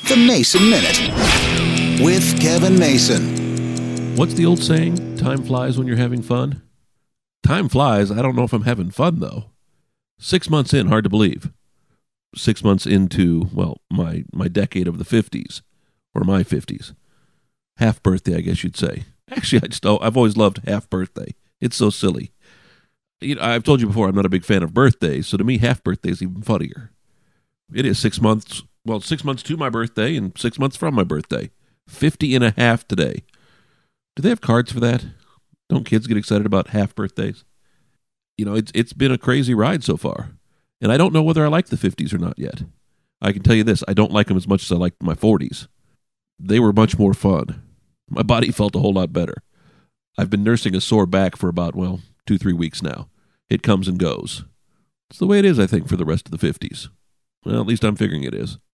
The Mason Minute with Kevin Mason. What's the old saying? Time flies when you're having fun? Time flies. I don't know if I'm having fun, though. 6 months in, hard to believe. 6 months into, well, my decade of the 50s, or my 50s. Half birthday, I guess you'd say. Actually, I've always loved half birthday. It's so silly. I've told you before, I'm not a big fan of birthdays, so to me, half birthday is even funnier. It is 6 months, 6 months to my birthday and 6 months from my birthday. 50 and a half today. Do they have cards for that? Don't kids get excited about half birthdays? It's been a crazy ride so far. And I don't know whether I like the 50s or not yet. I can tell you this, I don't like them as much as I liked my 40s. They were much more fun. My body felt a whole lot better. I've been nursing a sore back for about, 2-3 weeks now. It comes and goes. It's the way it is, I think, for the rest of the 50s. Well, at least I'm figuring it is.